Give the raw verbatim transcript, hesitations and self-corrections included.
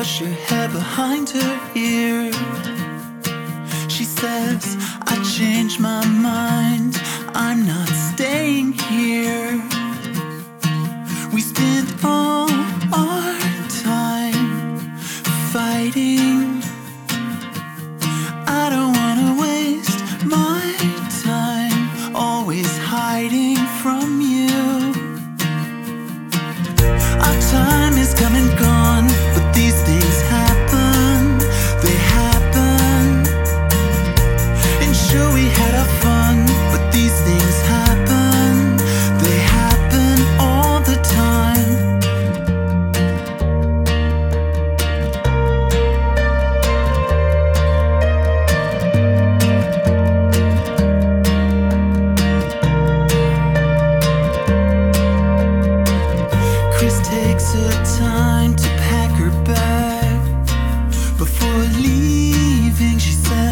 push her hair behind her ear. She says, I changed my mind, I'm not staying here. We spent all our time fighting. I don't wanna waste my time always hiding from you. Our time is come and gone, but these things happen, they happen. And sure we had our fun, but these things happen, they happen all the time. Chris takes her time to pack her bag. Before leaving, she said,